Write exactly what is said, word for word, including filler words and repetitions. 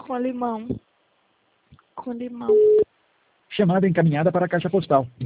Com limão. Com limão. Chamada encaminhada para a caixa postal.